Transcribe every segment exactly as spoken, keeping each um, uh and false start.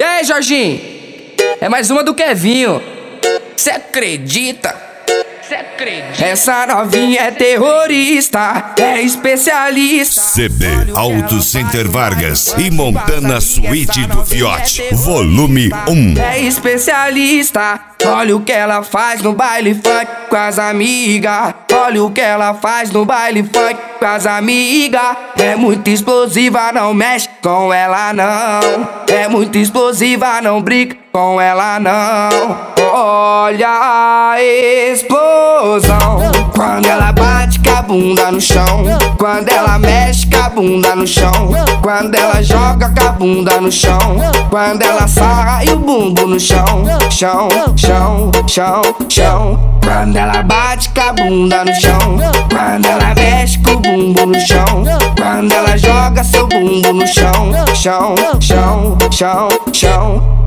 E aí, Jorginho? É mais uma do Kevinho. Cê acredita? Cê acredita? Essa novinha é terrorista, é especialista. C B Auto Center Vargas e Montana Suíte do Fiote, volume um. É especialista. Olha o que ela faz no baile funk com as amigas. Olha o que ela faz no baile funk com as amigas. É muito explosiva, não mexe com ela não. É muito explosiva, não brinca com ela não. Olha a explosão quando ela bate com a bunda no chão. Quando ela mexe com a bunda no chão. Quando ela joga com a bunda no chão. Quando ela sarra e o bumbo no chão. Chão, chão, chão, chão. Quando ela bate com a bunda no chão. Quando ela mexe com o bumbo no chão. Quando ela joga seu bumbo no chão. Chão, chão, chão, chão.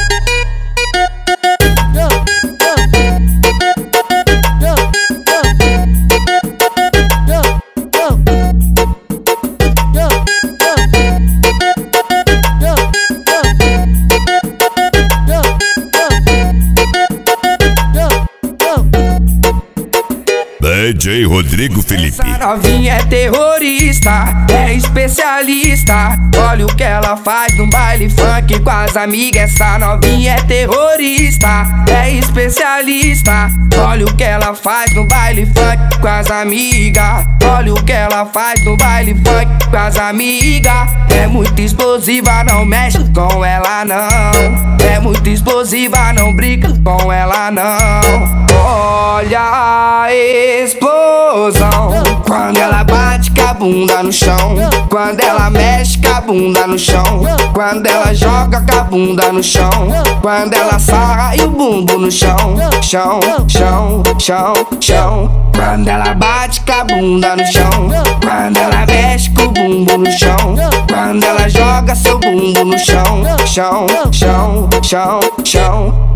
D J Rodrigo Felipe. Essa novinha é terrorista, é especialista. Olha o que ela faz no baile funk com as amigas. Essa novinha é terrorista, é especialista. Olha o que ela faz no baile funk com as amigas. Olha o que ela faz no baile funk com as amigas. É muito explosiva, não mexe com ela não. É muito explosiva, não brinca com ela não. Olha a explosão quando ela bate com a bunda no chão. Quando ela mexe com a bunda no chão. Quando ela joga com a bunda no chão. Quando ela sarra e o bumbo no chão. Chão, chão, chão, chão. Quando ela bate com a bunda no chão. Quando ela mexe com o bumbo no chão. Quando ela joga seu bumbo no chão. Chão, chão, chão, chão.